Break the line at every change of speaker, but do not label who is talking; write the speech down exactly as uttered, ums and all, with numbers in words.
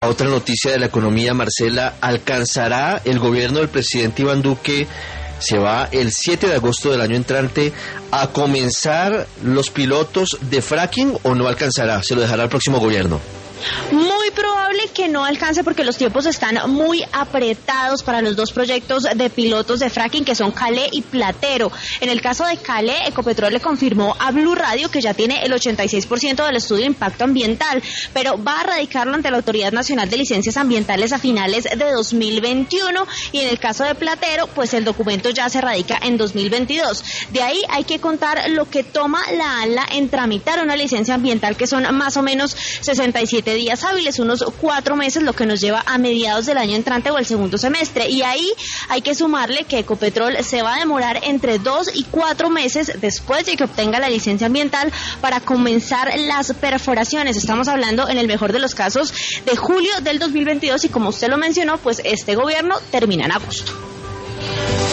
Otra noticia de la economía, Marcela, ¿alcanzará el gobierno del presidente Iván Duque, se va el siete de agosto del año entrante, a comenzar los pilotos de fracking o no alcanzará? ¿Se lo dejará al próximo gobierno?
Muy probable que no alcance porque los tiempos están muy apretados para los dos proyectos de pilotos de fracking que son Calé y Platero. En el caso de Calé, Ecopetrol le confirmó a Blue Radio que ya tiene el ochenta y seis por ciento del estudio de impacto ambiental, pero va a radicarlo ante la Autoridad Nacional de Licencias Ambientales a finales de dos mil veintiuno, y en el caso de Platero, pues el documento ya se radica en dos mil veintidós. De ahí hay que contar lo que toma la ANLA en tramitar una licencia ambiental, que son más o menos sesenta y siete días hábiles, unos cuatro meses, lo que nos lleva a mediados del año entrante o el segundo semestre. Y ahí hay que sumarle que Ecopetrol se va a demorar entre dos y cuatro meses después de que obtenga la licencia ambiental para comenzar las perforaciones. Estamos hablando, en el mejor de los casos, de julio del dos mil veintidós, y como usted lo mencionó, pues este gobierno termina en agosto.